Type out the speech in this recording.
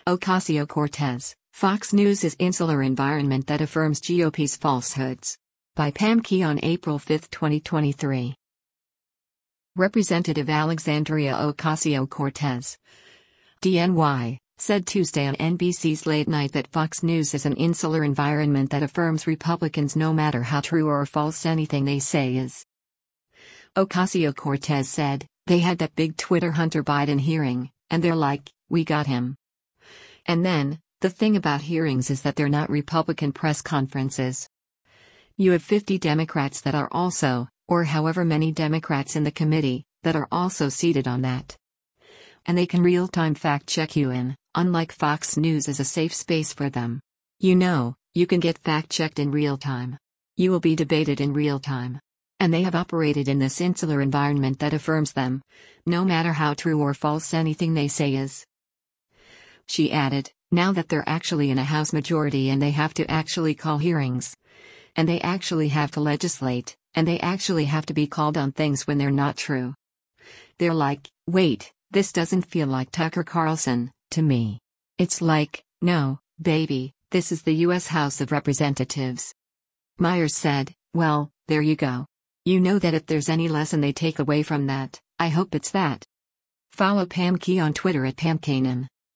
Ocasio-Cortez, Fox News' insular environment that affirms GOP's falsehoods. By Pam Key on April 5, 2023. Representative Alexandria Ocasio-Cortez, DNY, said Tuesday on NBC's Late Night that Fox News is an insular environment that affirms Republicans no matter how true or false anything they say is. Ocasio-Cortez said, "They had that big Twitter Hunter Biden hearing, and they're like, we got him. And then, the thing about hearings is that they're not Republican press conferences. You have 50 Democrats that are also, or however many Democrats in the committee, that are also seated on that. And they can real-time fact-check you in, unlike Fox News is a safe space for them. You know, you can get fact-checked in real time. You will be debated in real time. And they have operated in this insular environment that affirms them, no matter how true or false anything they say is." She added, "Now that they're actually in a House majority and they have to actually call hearings. And they actually have to legislate, and they actually have to be called on things when they're not true. They're like, wait, this doesn't feel like Tucker Carlson, to me. It's like, no, baby, this is the U.S. House of Representatives." Myers said, "Well, there you go. You know that if there's any lesson they take away from that, I hope it's that." Follow Pam Key on Twitter at PamKanan.